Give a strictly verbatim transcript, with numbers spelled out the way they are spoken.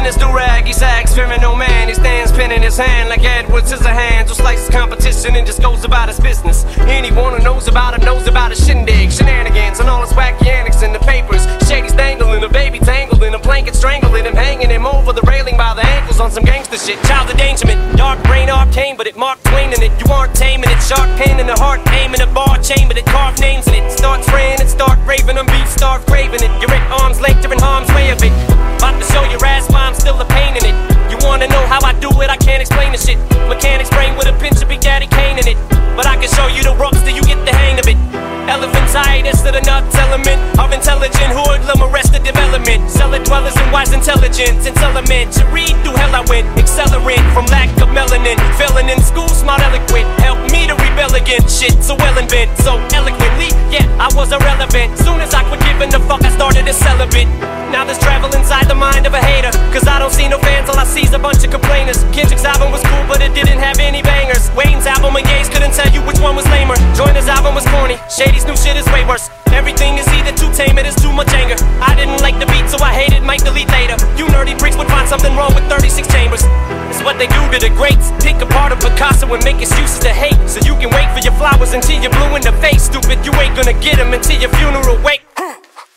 his do-rag, he sags, fearing no man. He stands pen in his hand like Edward Scissorhands, who slices competition and just goes about his business. Anyone who knows about it knows about his shindig, shenanigans, and all his wacky antics in the papers. Shady's dangling, a baby tangled in a blanket, strangling him, hanging him over the railing by the ankles on some gangster shit. Child endangerment, dark brain arcane, but it Mark Twain in it. You aren't taming it, sharp pain in the heart, aim in a bar chamber that carved names in it. Start spraying it, start raving them beats, start craving it. You're at arm's length, you're in harm's way of it. About to show your ass why I'm still a pain in it. You wanna know how I do it? I can't explain the shit. Mechanics brain with a pinch of Big Daddy Kane in it. But I can show you the ropes till you get the hang of it. Elephantitis to the nuts element of intelligent hoodlum, arrested development. Cellar dwellers and wise intelligence. Intelligent to read through hell I went. Accelerant from lack of melanin. Failing in school, smart eloquent. Help me to rebel against shit so well invent. So eloquently, yeah, I was irrelevant. Soon as I quit giving the fuck, I started a celibate. Now there's travel inside the mind of a hater, cause I don't see no fans, all I see's a bunch of complainers. Kendrick's album was cool, but it didn't have any bangers. Wayne's album and Ye's couldn't tell you which one was lamer. Joyner's album was corny, Shady's new shit is way worse. Everything is either too tame, it is too much anger. I didn't like the beat, so I hated, might delete later. You nerdy bricks would find something wrong with thirty-six chambers. It's what they do to the greats, pick apart a Picasso and make excuses to hate. So you can wait for your flowers until you're blue in the face. Stupid, you ain't gonna get them until your funeral wake.